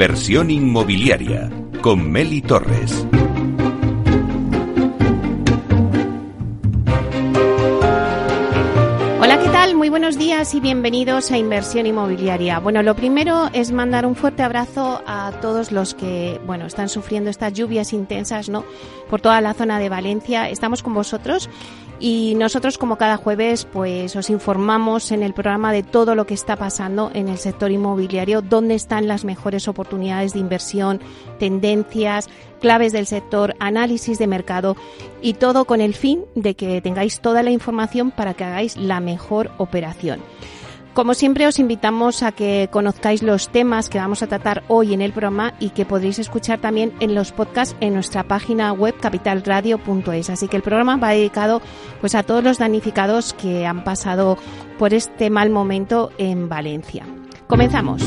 Inversión inmobiliaria con Meli Torres. Hola, ¿qué tal? Muy buenos días y bienvenidos a Inversión Inmobiliaria. Bueno, lo primero es mandar un fuerte abrazo a todos los que, están sufriendo estas lluvias intensas, ¿no? Por toda la zona de Valencia. Estamos con vosotros y nosotros, como cada jueves, pues os informamos en el programa de todo lo que está pasando en el sector inmobiliario, dónde están las mejores oportunidades de inversión, tendencias, claves del sector, análisis de mercado y todo con el fin de que tengáis toda la información para que hagáis la mejor operación. Como siempre, os invitamos a que conozcáis los temas que vamos a tratar hoy en el programa y que podréis escuchar también en los podcasts en nuestra página web capitalradio.es. Así que el programa va dedicado pues a todos los damnificados que han pasado por este mal momento en Valencia. Comenzamos.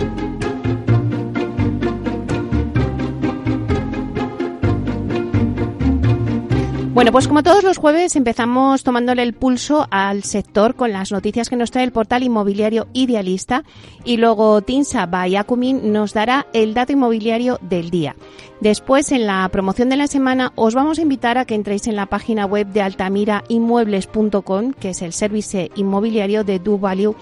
Bueno, pues como todos los jueves empezamos tomándole el pulso al sector con las noticias que nos trae el portal inmobiliario Idealista y luego Tinsa by Acumin nos dará el dato inmobiliario del día. Después, en la promoción de la semana, os vamos a invitar a que entréis en la página web de altamirainmuebles.com, que es el servicio inmobiliario de DoValue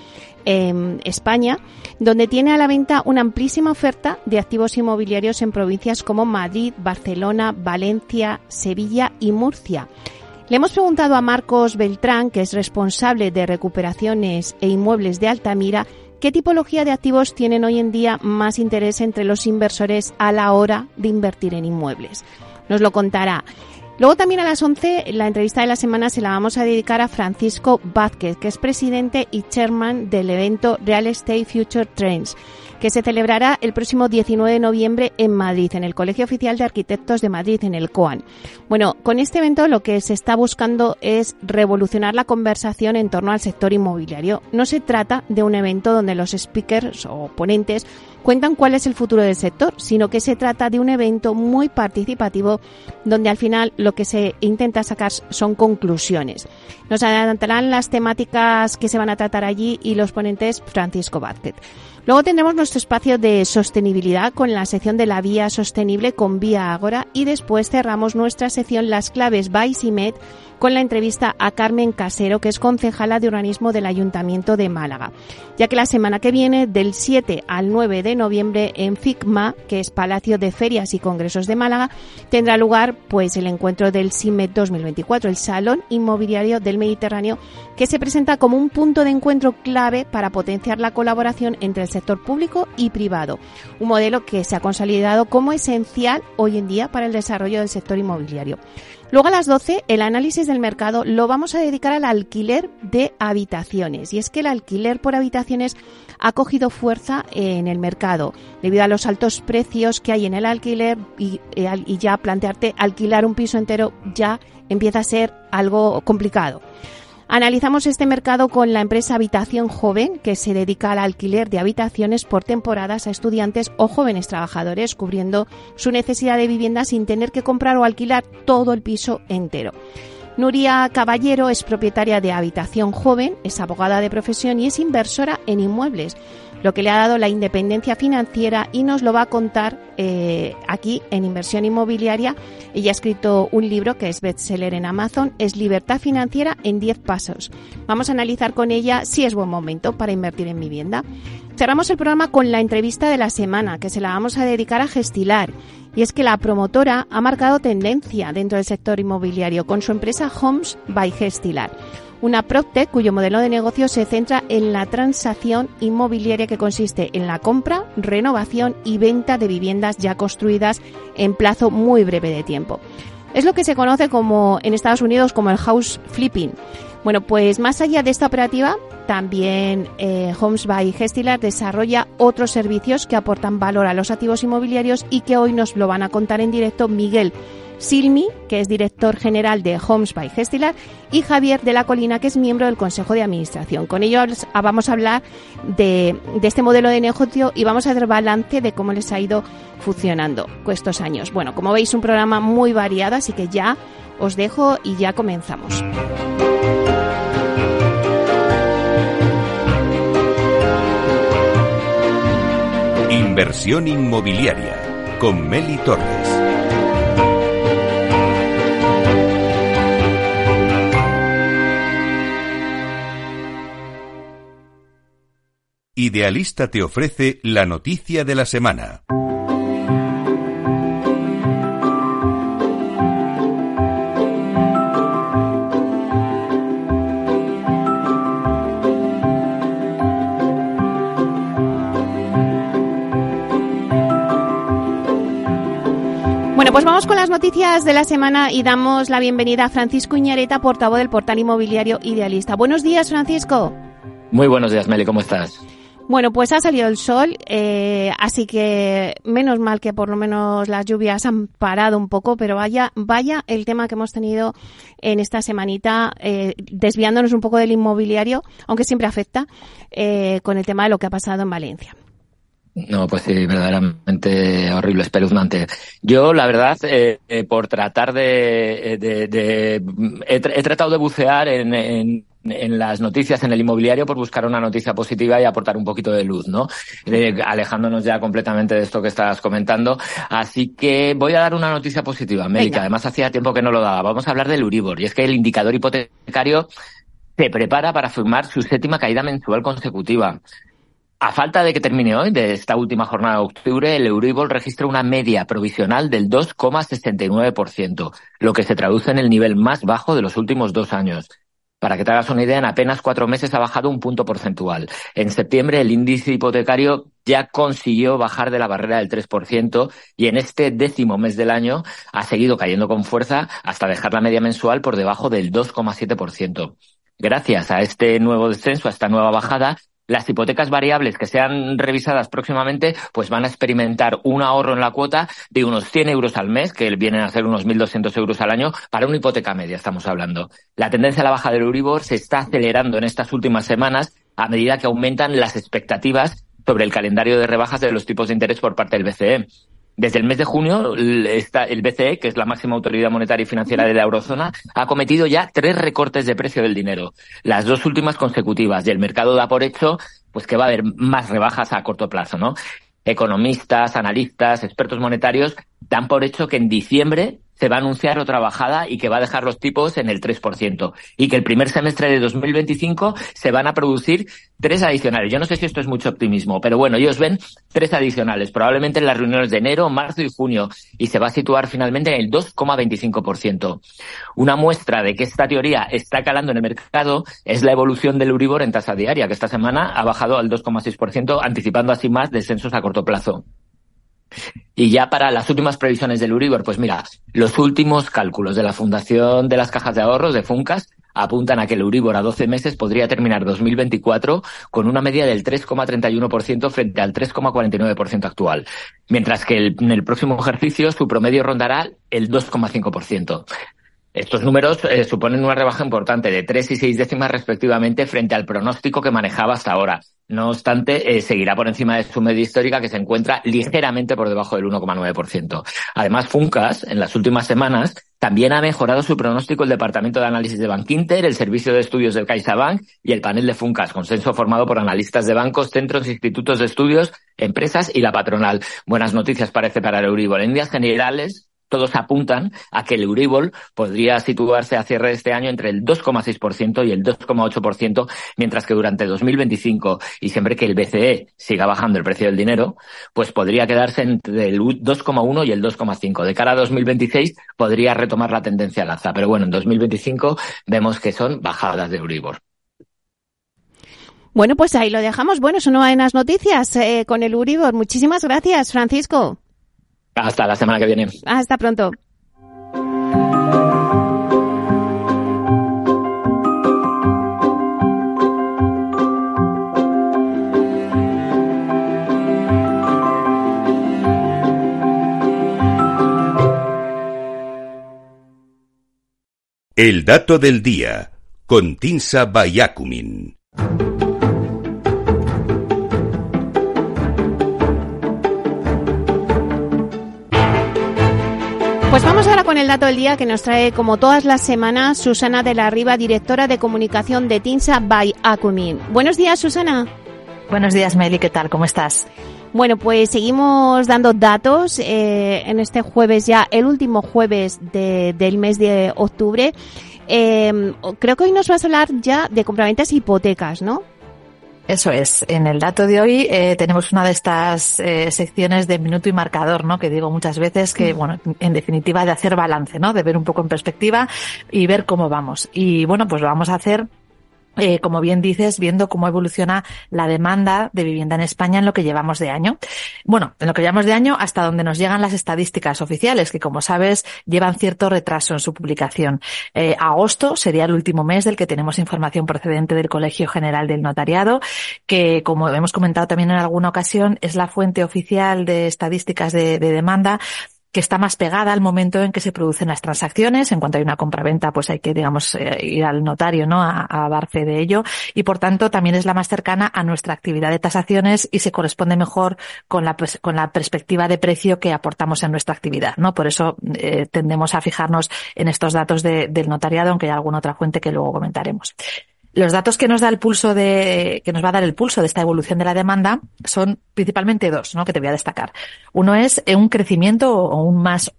en España, donde tiene a la venta una amplísima oferta de activos inmobiliarios en provincias como Madrid, Barcelona, Valencia, Sevilla y Murcia. Le hemos preguntado a Marcos Beltrán, que es responsable de recuperaciones e inmuebles de Altamira, qué tipología de activos tienen hoy en día más interés entre los inversores a la hora de invertir en inmuebles. Nos lo contará. Luego también a las 11, la entrevista de la semana se la vamos a dedicar a Francisco Vázquez, que es presidente y chairman del evento Real Estate Future Trends, que se celebrará el próximo 19 de noviembre en Madrid, en el Colegio Oficial de Arquitectos de Madrid, en el COAN. Bueno, con este evento lo que se está buscando es revolucionar la conversación en torno al sector inmobiliario. No se trata de un evento donde los speakers o ponentes cuentan cuál es el futuro del sector, sino que se trata de un evento muy participativo donde al final lo que se intenta sacar son conclusiones. Nos adelantarán las temáticas que se van a tratar allí y los ponentes Francisco Vázquez. Luego tendremos nuestro espacio de sostenibilidad con la sección de la vía sostenible con Vía Ágora y después cerramos nuestra sección Las claves by CIMED con la entrevista a Carmen Casero, que es concejala de urbanismo del Ayuntamiento de Málaga, ya que la semana que viene, del 7 al 9 de noviembre, en FICMA, que es Palacio de Ferias y Congresos de Málaga, tendrá lugar pues el encuentro del CIMED 2024, el Salón Inmobiliario del Mediterráneo, que se presenta como un punto de encuentro clave para potenciar la colaboración entre el sector público y privado, un modelo que se ha consolidado como esencial hoy en día para el desarrollo del sector inmobiliario. Luego a las 12, el análisis del mercado lo vamos a dedicar al alquiler de habitaciones. Y es que el alquiler por habitaciones ha cogido fuerza en el mercado debido a los altos precios que hay en el alquiler y ya plantearte alquilar un piso entero ya empieza a ser algo complicado. Analizamos este mercado con la empresa Habitación Joven, que se dedica al alquiler de habitaciones por temporadas a estudiantes o jóvenes trabajadores, cubriendo su necesidad de vivienda sin tener que comprar o alquilar todo el piso entero. Nuria Caballero es propietaria de Habitación Joven, es abogada de profesión y es inversora en inmuebles, lo que le ha dado la independencia financiera y nos lo va a contar aquí en Inversión Inmobiliaria. Ella ha escrito un libro que es bestseller en Amazon, es Libertad Financiera en 10 pasos. Vamos a analizar con ella si es buen momento para invertir en vivienda. Cerramos el programa con la entrevista de la semana, que se la vamos a dedicar a Gestilar. Y es que la promotora ha marcado tendencia dentro del sector inmobiliario con su empresa Homes by Gestilar, una PropTech cuyo modelo de negocio se centra en la transacción inmobiliaria que consiste en la compra, renovación y venta de viviendas ya construidas en plazo muy breve de tiempo. Es lo que se conoce como en Estados Unidos como el house flipping. Bueno, pues más allá de esta operativa, también Homes by Gestilar desarrolla otros servicios que aportan valor a los activos inmobiliarios y que hoy nos lo van a contar en directo Miguel Silmi, que es director general de Homes by Gestilar, y Javier de la Colina, que es miembro del Consejo de Administración. Con ellos vamos a hablar de este modelo de negocio y vamos a hacer balance de cómo les ha ido funcionando estos años. Bueno, como veis, un programa muy variado, así que ya os dejo y ya comenzamos. Inversión inmobiliaria con Meli Torres. Idealista te ofrece la noticia de la semana. Bueno, pues vamos con las noticias de la semana y damos la bienvenida a Francisco Iñareta, portavoz del portal inmobiliario Idealista. Buenos días, Francisco. Muy buenos días, Meli, ¿cómo estás? Bueno, pues ha salido el sol, así que menos mal que por lo menos las lluvias han parado un poco, pero vaya el tema que hemos tenido en esta semanita, desviándonos un poco del inmobiliario, aunque siempre afecta, con el tema de lo que ha pasado en Valencia. No, pues sí, verdaderamente horrible, espeluznante. Yo, la verdad, por tratar he tratado de bucear en las noticias en el inmobiliario por buscar una noticia positiva y aportar un poquito de luz, ¿no? Alejándonos ya completamente de esto que estás comentando. Así que voy a dar una noticia positiva, Meli, que además hacía tiempo que no lo daba. Vamos a hablar del Euribor. Y es que el indicador hipotecario se prepara para firmar su 7ª caída mensual consecutiva. A falta de que termine hoy, de esta última jornada de octubre, el Euribor registra una media provisional del 2,69%, lo que se traduce en el nivel más bajo de los últimos 2 años. Para que te hagas una idea, en apenas 4 meses ha bajado un punto porcentual. En septiembre el índice hipotecario ya consiguió bajar de la barrera del 3% y en este 10º mes del año ha seguido cayendo con fuerza hasta dejar la media mensual por debajo del 2,7%. Gracias a este nuevo descenso, a esta nueva bajada, las hipotecas variables que sean revisadas próximamente pues van a experimentar un ahorro en la cuota de unos 100 euros al mes, que vienen a ser unos 1.200 euros al año, para una hipoteca media estamos hablando. La tendencia a la baja del Euribor se está acelerando en estas últimas semanas a medida que aumentan las expectativas sobre el calendario de rebajas de los tipos de interés por parte del BCE. Desde el mes de junio, el BCE, que es la máxima autoridad monetaria y financiera de la eurozona, ha cometido ya 3 recortes de precio del dinero, las 2 últimas consecutivas, y el mercado da por hecho pues que va a haber más rebajas a corto plazo, ¿no? Economistas, analistas, expertos monetarios dan por hecho que en diciembre se va a anunciar otra bajada y que va a dejar los tipos en el 3%. Y que el primer semestre de 2025 se van a producir 3 adicionales. Yo no sé si esto es mucho optimismo, pero bueno, ellos ven 3 adicionales, probablemente en las reuniones de enero, marzo y junio, y se va a situar finalmente en el 2,25%. Una muestra de que esta teoría está calando en el mercado es la evolución del Euribor en tasa diaria, que esta semana ha bajado al 2,6%, anticipando así más descensos a corto plazo. Y ya para las últimas previsiones del Euribor, pues mira, los últimos cálculos de la Fundación de las Cajas de Ahorros, de Funcas, apuntan a que el Euribor a 12 meses podría terminar 2024 con una media del 3,31% frente al 3,49% actual, mientras que en el próximo ejercicio su promedio rondará el 2,5%. Estos números suponen una rebaja importante de 3 y 6 décimas respectivamente frente al pronóstico que manejaba hasta ahora. No obstante, seguirá por encima de su media histórica, que se encuentra ligeramente por debajo del 1,9%. Además, Funcas, en las últimas semanas, también ha mejorado su pronóstico el Departamento de Análisis de Bankinter, el Servicio de Estudios del CaixaBank y el panel de Funcas, consenso formado por analistas de bancos, centros, institutos de estudios, empresas y la patronal. Buenas noticias parece para el Euribor. En líneas generales, todos apuntan a que el Euribor podría situarse a cierre de este año entre el 2,6% y el 2,8%, mientras que durante 2025, y siempre que el BCE siga bajando el precio del dinero, pues podría quedarse entre el 2,1 y el 2,5. De cara a 2026 podría retomar la tendencia al alza, pero bueno, en 2025 vemos que son bajadas de Euribor. Bueno, pues ahí lo dejamos. Bueno, son buenas noticias con el Euribor. Muchísimas gracias, Francisco. Hasta la semana que viene. Hasta pronto. El dato del día con Tinsa Bayacumin. Pues vamos ahora con el dato del día que nos trae, como todas las semanas, Susana de la Riva, directora de comunicación de Tinsa by Acumin. Buenos días, Susana. Buenos días, Meli, ¿qué tal? ¿Cómo estás? Bueno, pues seguimos dando datos en este jueves ya, el último jueves del mes de octubre. Creo que hoy nos vas a hablar ya de compraventas e hipotecas, ¿no? Eso es. En el dato de hoy tenemos una de estas secciones de minuto y marcador, ¿no? Que digo muchas veces que, bueno, en definitiva de hacer balance, ¿no? De ver un poco en perspectiva y ver cómo vamos. Y bueno, pues lo vamos a hacer como bien dices, viendo cómo evoluciona la demanda de vivienda en España en lo que llevamos de año. Bueno, en lo que llevamos de año hasta donde nos llegan las estadísticas oficiales, que como sabes llevan cierto retraso en su publicación. Agosto sería el último mes del que tenemos información procedente del Colegio General del Notariado, que como hemos comentado también en alguna ocasión, es la fuente oficial de estadísticas de demanda que está más pegada al momento en que se producen las transacciones. En cuanto hay una compraventa, pues hay que, digamos, ir al notario, ¿no? A dar fe de ello. Y por tanto, también es la más cercana a nuestra actividad de tasaciones y se corresponde mejor con la perspectiva de precio que aportamos en nuestra actividad, ¿no? Por eso tendemos a fijarnos en estos datos del notariado, aunque hay alguna otra fuente que luego comentaremos. Los datos que nos da que nos va a dar el pulso de esta evolución de la demanda son principalmente dos, ¿no? Que te voy a destacar. Uno es un crecimiento o un más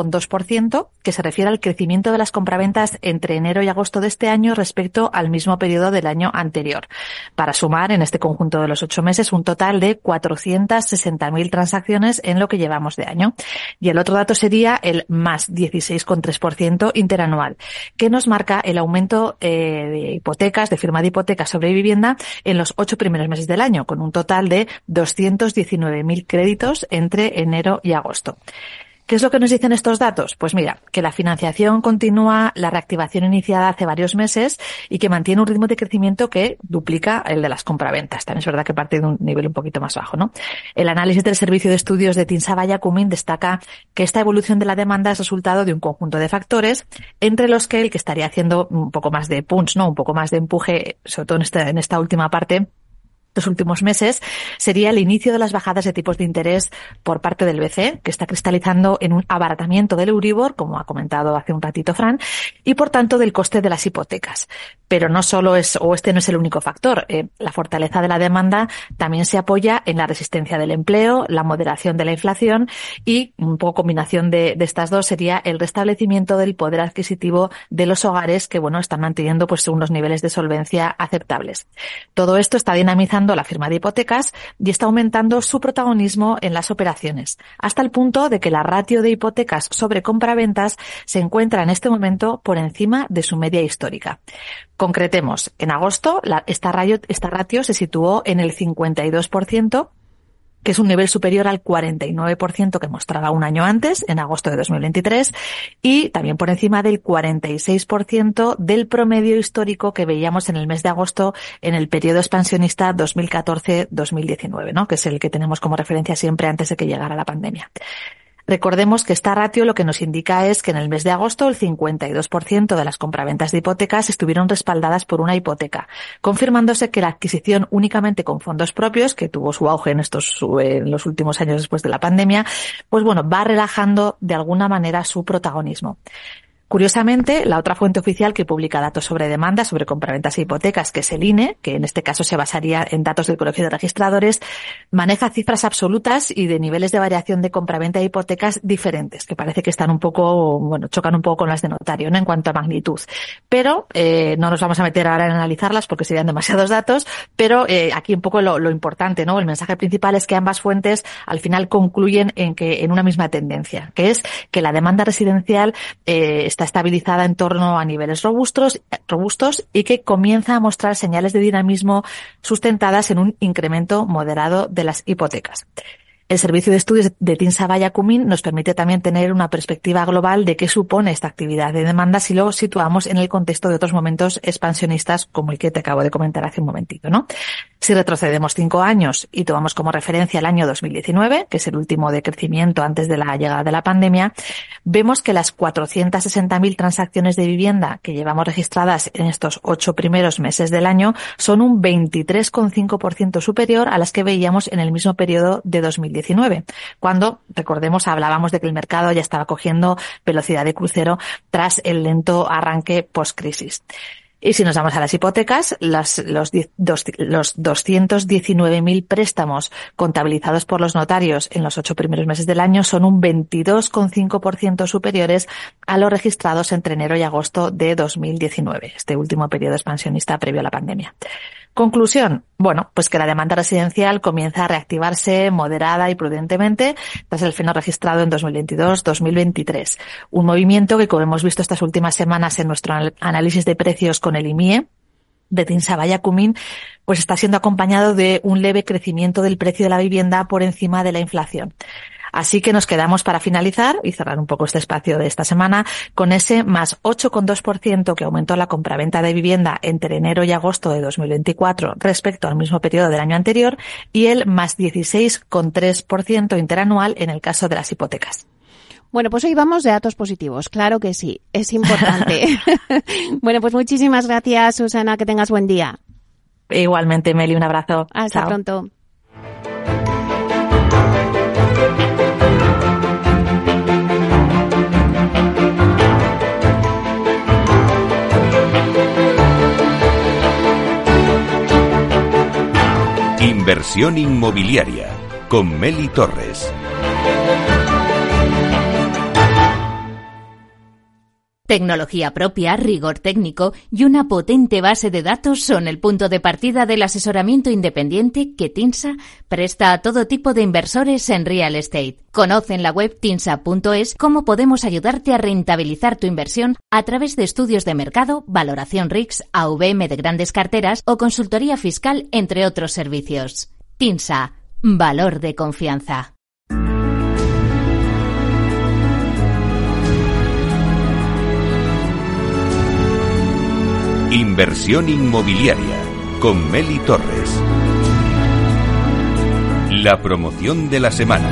8,2%, que se refiere al crecimiento de las compraventas entre enero y agosto de este año respecto al mismo periodo del año anterior, para sumar en este conjunto de los 8 meses un total de 460.000 transacciones en lo que llevamos de año. Y el otro dato sería el más 16,3% interanual, que nos marca el aumento de hipotecas, de firma de hipotecas sobre vivienda en los 8 primeros meses del año, con un total de 219.000 créditos entre enero y agosto. ¿Qué es lo que nos dicen estos datos? Pues mira, que la financiación continúa la reactivación iniciada hace varios meses y que mantiene un ritmo de crecimiento que duplica el de las compraventas. También es verdad que parte de un nivel un poquito más bajo, ¿no? El análisis del Servicio de Estudios de TINSA Vallacumín destaca que esta evolución de la demanda es resultado de un conjunto de factores, entre los que el que estaría haciendo un poco más de punch, ¿no? Un poco más de empuje, sobre todo en esta última parte, los últimos meses, sería el inicio de las bajadas de tipos de interés por parte del BCE, que está cristalizando en un abaratamiento del Euribor, como ha comentado hace un ratito Fran, y por tanto del coste de las hipotecas. Pero no solo este no es el único factor. La fortaleza de la demanda también se apoya en la resistencia del empleo, la moderación de la inflación y un poco combinación de estas dos sería el restablecimiento del poder adquisitivo de los hogares que, bueno, están manteniendo pues unos niveles de solvencia aceptables. Todo esto está dinamizando la firma de hipotecas y está aumentando su protagonismo en las operaciones, hasta el punto de que la ratio de hipotecas sobre compraventas se encuentra en este momento por encima de su media histórica. Concretemos, en agosto esta ratio se situó en el 52%, que es un nivel superior al 49% que mostraba un año antes, en agosto de 2023, y también por encima del 46% del promedio histórico que veíamos en el mes de agosto en el periodo expansionista 2014-2019, ¿no? Que es el que tenemos como referencia siempre antes de que llegara la pandemia. Recordemos que esta ratio lo que nos indica es que en el mes de agosto el 52% de las compraventas de hipotecas estuvieron respaldadas por una hipoteca, confirmándose que la adquisición únicamente con fondos propios, que tuvo su auge en los últimos años después de la pandemia, pues bueno, va relajando de alguna manera su protagonismo. Curiosamente, la otra fuente oficial que publica datos sobre demanda, sobre compraventas e hipotecas, que es el INE, que en este caso se basaría en datos del Colegio de Registradores, maneja cifras absolutas y de niveles de variación de compraventa e hipotecas diferentes, que parece que están chocan un poco con las de notario, ¿no? En cuanto a magnitud. Pero, no nos vamos a meter ahora en analizarlas porque serían demasiados datos, pero, aquí un poco lo importante, ¿no? El mensaje principal es que ambas fuentes al final concluyen en una misma tendencia, que es que la demanda residencial, está estabilizada en torno a niveles robustos y que comienza a mostrar señales de dinamismo sustentadas en un incremento moderado de las hipotecas. El Servicio de Estudios de TINSA Vallacumín nos permite también tener una perspectiva global de qué supone esta actividad de demanda si lo situamos en el contexto de otros momentos expansionistas como el que te acabo de comentar hace un momentito, ¿no? Si retrocedemos 5 años y tomamos como referencia el año 2019, que es el último de crecimiento antes de la llegada de la pandemia, vemos que las 460.000 transacciones de vivienda que llevamos registradas en estos 8 primeros meses del año son un 23,5% superior a las que veíamos en el mismo periodo de 2019, cuando, recordemos, hablábamos de que el mercado ya estaba cogiendo velocidad de crucero tras el lento arranque post-crisis. Y si nos vamos a las hipotecas, los 219.000 préstamos contabilizados por los notarios en los 8 primeros meses del año son un 22,5% superiores a los registrados entre enero y agosto de 2019, este último periodo expansionista previo a la pandemia. Conclusión, bueno, pues que la demanda residencial comienza a reactivarse moderada y prudentemente tras el freno registrado en 2022-2023. Un movimiento que, como hemos visto estas últimas semanas en nuestro análisis de precios con el IMIE, de TINSA by Acumin, pues está siendo acompañado de un leve crecimiento del precio de la vivienda por encima de la inflación. Así que nos quedamos para finalizar y cerrar un poco este espacio de esta semana con ese más 8,2% que aumentó la compraventa de vivienda entre enero y agosto de 2024 respecto al mismo periodo del año anterior y el más 16,3% interanual en el caso de las hipotecas. Bueno, pues hoy vamos de datos positivos, claro que sí, es importante. Bueno, pues muchísimas gracias, Susana, que tengas buen día. Igualmente, Meli, un abrazo. Hasta Chao. pronto. Inversión inmobiliaria con Meli Torres. Tecnología propia, rigor técnico y una potente base de datos son el punto de partida del asesoramiento independiente que TINSA presta a todo tipo de inversores en real estate. Conoce en la web tinsa.es cómo podemos ayudarte a rentabilizar tu inversión a través de estudios de mercado, valoración RICS, AVM de grandes carteras o consultoría fiscal, entre otros servicios. TINSA, valor de confianza. Inversión inmobiliaria con Meli Torres. La promoción de la semana.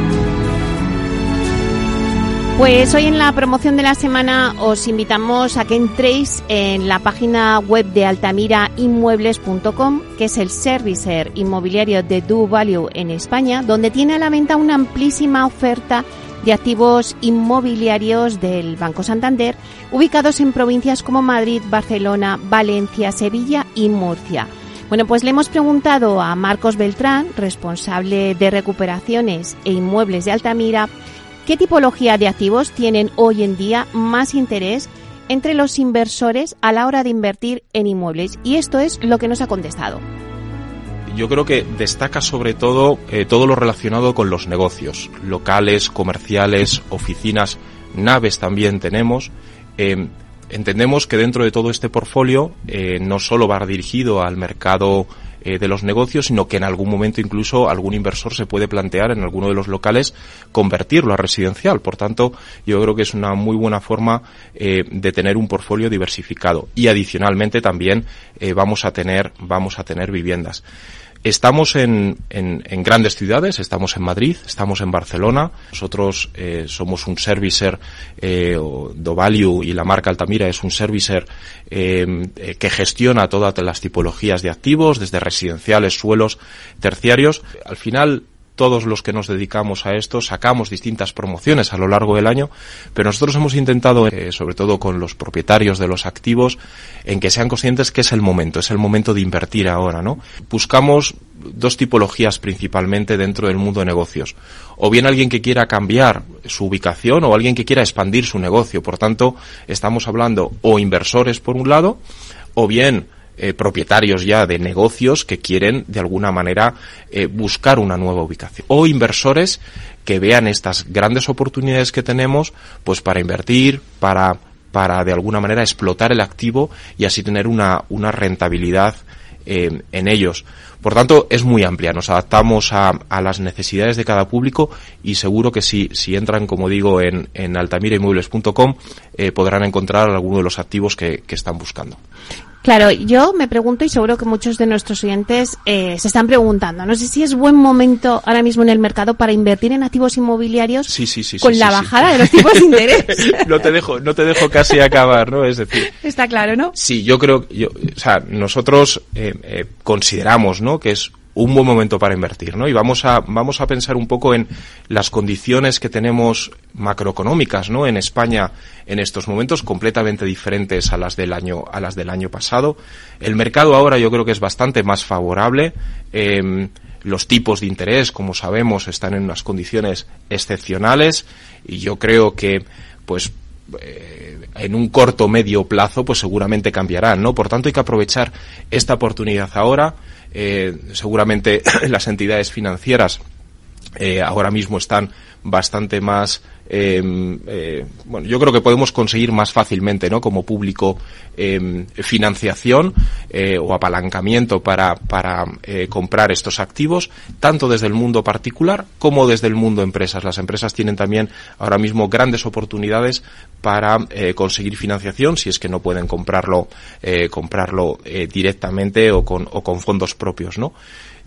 Pues hoy en la promoción de la semana os invitamos a que entréis en la página web de altamirainmuebles.com, que es el servicer inmobiliario de doValue en España, donde tiene a la venta una amplísima oferta de activos inmobiliarios del Banco Santander, ubicados en provincias como Madrid, Barcelona, Valencia, Sevilla y Murcia. Bueno, pues le hemos preguntado a Marcos Beltrán, responsable de recuperaciones e inmuebles de Altamira, qué tipología de activos tienen hoy en día más interés entre los inversores a la hora de invertir en inmuebles. Y esto es lo que nos ha contestado. Yo creo que destaca sobre todo todo lo relacionado con los negocios, locales, comerciales, oficinas, naves también tenemos. Entendemos que dentro de todo este portfolio no solo va dirigido al mercado de los negocios, sino que en algún momento incluso algún inversor se puede plantear en alguno de los locales convertirlo a residencial. Por tanto, yo creo que es una muy buena forma de tener un portfolio diversificado. Y adicionalmente también vamos a tener viviendas. Estamos en grandes ciudades, estamos en Madrid, estamos en Barcelona. Nosotros somos un servicer, doValue, y la marca Altamira es un servicer que gestiona todas las tipologías de activos, desde residenciales, suelos, terciarios. Al final, todos los que nos dedicamos a esto sacamos distintas promociones a lo largo del año, pero nosotros hemos intentado, sobre todo con los propietarios de los activos, en que sean conscientes que es el momento de invertir ahora, ¿no? Buscamos dos tipologías principalmente dentro del mundo de negocios. O bien alguien que quiera cambiar su ubicación o alguien que quiera expandir su negocio. Por tanto, estamos hablando o inversores por un lado, o bien propietarios ya de negocios que quieren de alguna manera buscar una nueva ubicación, o inversores que vean estas grandes oportunidades que tenemos pues para invertir, para de alguna manera explotar el activo y así tener una rentabilidad en ellos. Por tanto, es muy amplia, nos adaptamos a las necesidades de cada público y seguro que si entran, como digo, en altamirainmuebles.com podrán encontrar alguno de los activos que están buscando. Claro, yo me pregunto, y seguro que muchos de nuestros oyentes se están preguntando, no sé si es buen momento ahora mismo en el mercado para invertir en activos inmobiliarios con la bajada de los tipos de interés. No te dejo casi acabar, ¿no? Es decir, está claro, ¿no? Sí, yo creo, nosotros consideramos, ¿no?, que es un buen momento para invertir, ¿no? Y vamos a pensar un poco en las condiciones que tenemos macroeconómicas, ¿no? En España en estos momentos, completamente diferentes a las del año pasado. El mercado ahora yo creo que es bastante más favorable. Los tipos de interés, como sabemos, están en unas condiciones excepcionales y yo creo que, pues, en un corto o medio plazo, pues seguramente cambiarán, ¿no? Por tanto, hay que aprovechar esta oportunidad ahora. Seguramente las entidades financieras ahora mismo están bastante más bueno, yo creo que podemos conseguir más fácilmente, ¿no? Como público, financiación o apalancamiento para comprar estos activos, tanto desde el mundo particular como desde el mundo empresas. Las empresas tienen también ahora mismo grandes oportunidades para conseguir financiación si es que no pueden comprarlo directamente o con fondos propios, ¿no?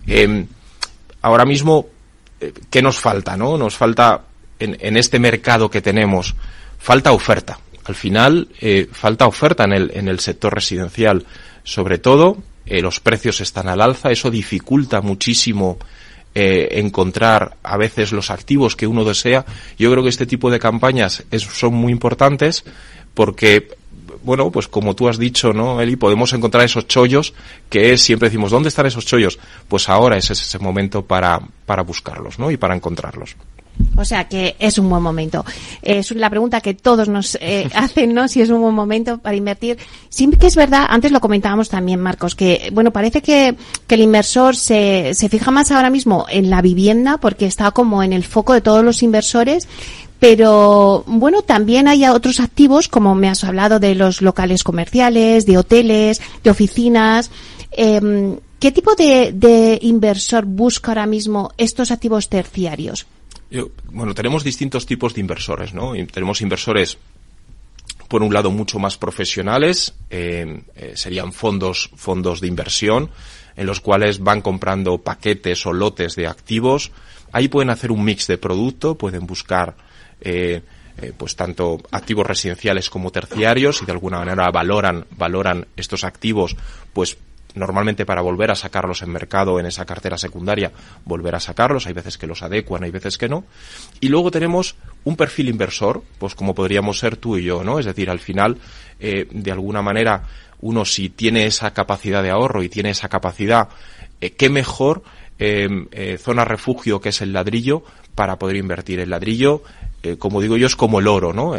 Ahora mismo, ¿qué nos falta, no? Nos falta en este mercado que tenemos, falta oferta. Al final, falta oferta en el sector residencial. Sobre todo, los precios están al alza. Eso dificulta muchísimo encontrar a veces los activos que uno desea. Yo creo que este tipo de campañas son muy importantes porque, bueno, pues como tú has dicho, ¿no, Eli? Podemos encontrar esos chollos que siempre decimos, ¿dónde están esos chollos? Pues ahora es ese momento para buscarlos, ¿no? Y para encontrarlos. O sea que es un buen momento. Es la pregunta que todos nos hacen, ¿no? Si es un buen momento para invertir. Sí que es verdad, antes lo comentábamos también, Marcos, que bueno, parece que el inversor se fija más ahora mismo en la vivienda porque está como en el foco de todos los inversores. Pero, bueno, también hay otros activos, como me has hablado de los locales comerciales, de hoteles, de oficinas. ¿Qué tipo de inversor busca ahora mismo estos activos terciarios? Bueno, tenemos distintos tipos de inversores, ¿no? Tenemos inversores, por un lado, mucho más profesionales, serían fondos de inversión, en los cuales van comprando paquetes o lotes de activos. Ahí pueden hacer un mix de producto, pueden buscar pues tanto activos residenciales como terciarios y de alguna manera valoran estos activos, pues normalmente para volver a sacarlos en mercado en esa cartera secundaria, volver a sacarlos. Hay veces que los adecuan, hay veces que no. Y luego tenemos un perfil inversor, pues como podríamos ser tú y yo, ¿no? Es decir, al final, de alguna manera, uno si tiene esa capacidad de ahorro y tiene esa capacidad, qué mejor zona refugio que es el ladrillo para poder invertir. El ladrillo, como digo yo, es como el oro, ¿no?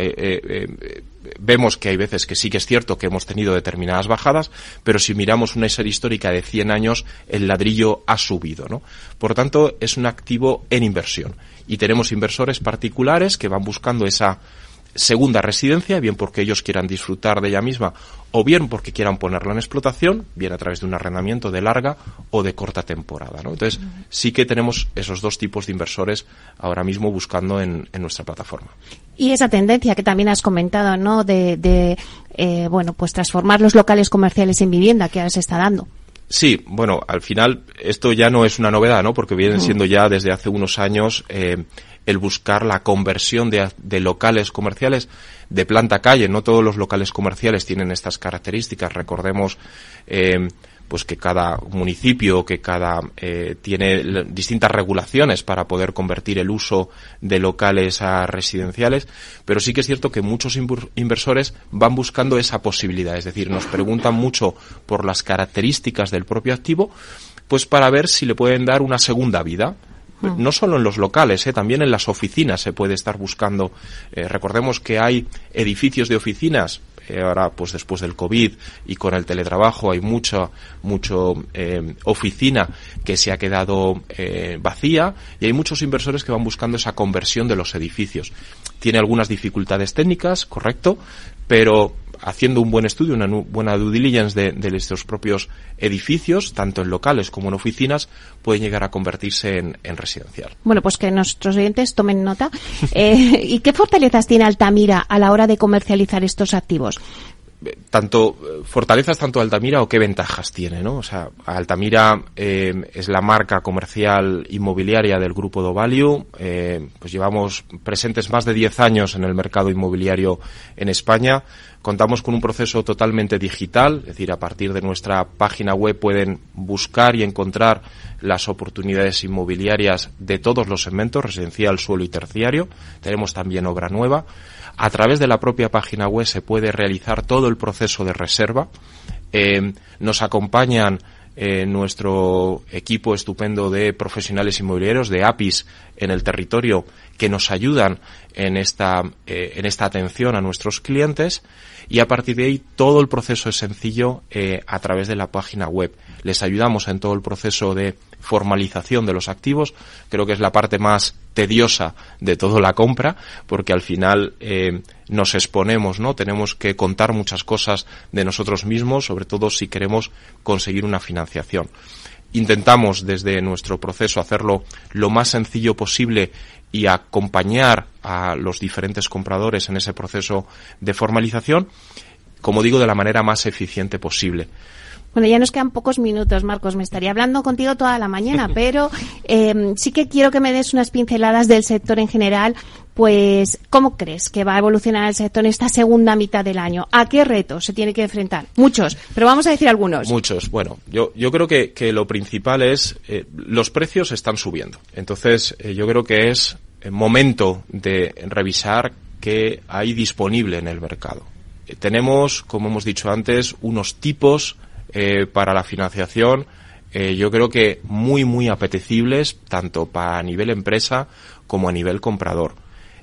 Vemos que hay veces que sí que es cierto que hemos tenido determinadas bajadas, pero si miramos una serie histórica de 100 años, el ladrillo ha subido, ¿no? Por tanto, es un activo en inversión. Y tenemos inversores particulares que van buscando esa segunda residencia, bien porque ellos quieran disfrutar de ella misma, o bien porque quieran ponerla en explotación, bien a través de un arrendamiento de larga o de corta temporada, ¿no? Entonces, sí que tenemos esos dos tipos de inversores ahora mismo buscando en nuestra plataforma. Y esa tendencia que también has comentado, ¿no? Bueno, pues transformar los locales comerciales en vivienda que ahora se está dando. Sí, bueno, al final esto ya no es una novedad, ¿no? Porque vienen siendo ya desde hace unos años el buscar la conversión de locales comerciales de planta calle. No todos los locales comerciales tienen estas características. Recordemos pues que cada municipio, tiene distintas regulaciones para poder convertir el uso de locales a residenciales, pero sí que es cierto que muchos inversores van buscando esa posibilidad, es decir, nos preguntan mucho por las características del propio activo, pues para ver si le pueden dar una segunda vida. No solo en los locales, también en las oficinas se puede estar buscando. Recordemos que hay edificios de oficinas, ahora pues después del COVID y con el teletrabajo hay mucho oficina que se ha quedado vacía, y hay muchos inversores que van buscando esa conversión de los edificios. Tiene algunas dificultades técnicas, correcto, pero haciendo un buen estudio, una buena due diligence de estos propios edificios, tanto en locales como en oficinas, pueden llegar a convertirse en residencial. Bueno, pues que nuestros oyentes tomen nota. ¿Y qué fortalezas tiene Altamira a la hora de comercializar estos activos? fortalezas tanto Altamira o qué ventajas tiene, ¿no? O sea, Altamira es la marca comercial inmobiliaria del grupo doValue. Pues llevamos presentes más de 10 años en el mercado inmobiliario en España. Contamos con un proceso totalmente digital, es decir, a partir de nuestra página web pueden buscar y encontrar las oportunidades inmobiliarias de todos los segmentos, residencial, suelo y terciario. Tenemos también obra nueva. A través de la propia página web se puede realizar todo el proceso de reserva. Nos acompañan nuestro equipo estupendo de profesionales inmobiliarios, de APIs en el territorio, que nos ayudan en esta atención a nuestros clientes, y a partir de ahí todo el proceso es sencillo a través de la página web. Les ayudamos en todo el proceso de formalización de los activos. Creo que es la parte más tediosa de toda la compra, porque al final nos exponemos, ¿no? Tenemos que contar muchas cosas de nosotros mismos, sobre todo si queremos conseguir una financiación. Intentamos desde nuestro proceso hacerlo lo más sencillo posible y acompañar a los diferentes compradores en ese proceso de formalización, como digo, de la manera más eficiente posible. Bueno, ya nos quedan pocos minutos, Marcos. Me estaría hablando contigo toda la mañana, pero sí que quiero que me des unas pinceladas del sector en general. Pues, ¿cómo crees que va a evolucionar el sector en esta segunda mitad del año? ¿A qué retos se tiene que enfrentar? Muchos, pero vamos a decir algunos. Muchos. Bueno, yo creo que lo principal es los precios están subiendo. Entonces, yo creo que es momento de revisar qué hay disponible en el mercado. Tenemos, como hemos dicho antes, unos tipos para la financiación, yo creo que muy apetecibles, tanto para a nivel empresa como a nivel comprador.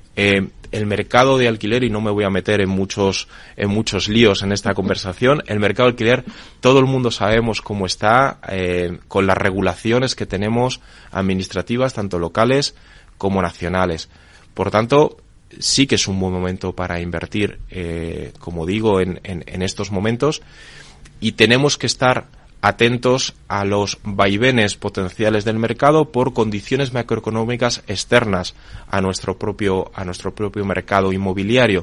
El mercado de alquiler, y no me voy a meter en muchos líos en esta conversación, el mercado de alquiler, todo el mundo sabemos cómo está, con las regulaciones que tenemos administrativas, tanto locales como nacionales. Por tanto, sí que es un buen momento para invertir, como digo, en estos momentos, y tenemos que estar atentos a los vaivenes potenciales del mercado por condiciones macroeconómicas externas a nuestro propio mercado inmobiliario.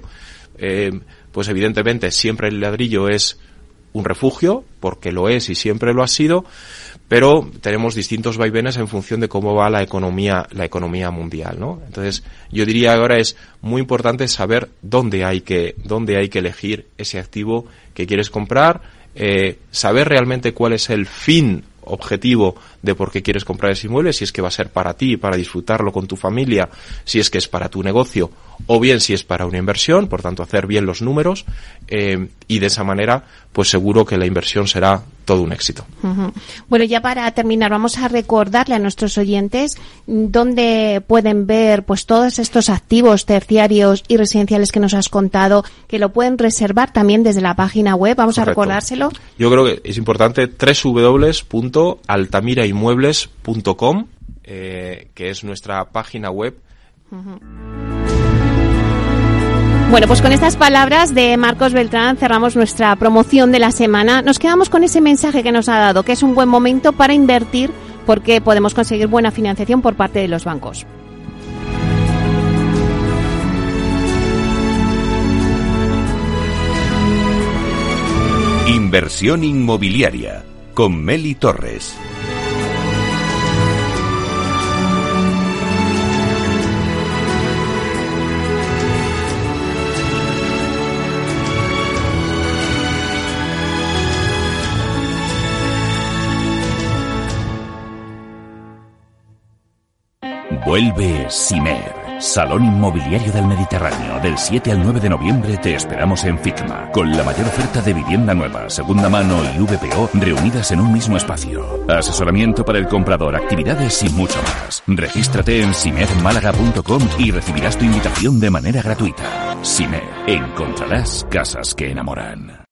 Pues evidentemente siempre el ladrillo es un refugio, porque lo es y siempre lo ha sido, pero tenemos distintos vaivenes en función de cómo va la economía mundial, ¿no? Entonces, yo diría ahora es muy importante saber dónde hay que elegir ese activo que quieres comprar, saber realmente cuál es el fin objetivo de por qué quieres comprar ese inmueble, si es que va a ser para ti, para disfrutarlo con tu familia, si es que es para tu negocio, o bien si es para una inversión, por tanto hacer bien los números, y de esa manera pues seguro que la inversión será todo un éxito. Uh-huh. Bueno, ya para terminar, vamos a recordarle a nuestros oyentes dónde pueden ver pues todos estos activos terciarios y residenciales que nos has contado, que lo pueden reservar también desde la página web. Vamos Correcto. A recordárselo. Yo creo que es importante www.altamirainmuebles.com, que es nuestra página web. Uh-huh. Bueno, pues con estas palabras de Marcos Beltrán cerramos nuestra promoción de la semana. Nos quedamos con ese mensaje que nos ha dado, que es un buen momento para invertir porque podemos conseguir buena financiación por parte de los bancos. Inversión inmobiliaria con Meli Torres. Vuelve Simer, Salón Inmobiliario del Mediterráneo. Del 7 al 9 de noviembre te esperamos en FICMA, con la mayor oferta de vivienda nueva, segunda mano y VPO reunidas en un mismo espacio. Asesoramiento para el comprador, actividades y mucho más. Regístrate en simermálaga.com y recibirás tu invitación de manera gratuita. Simer, encontrarás casas que enamoran.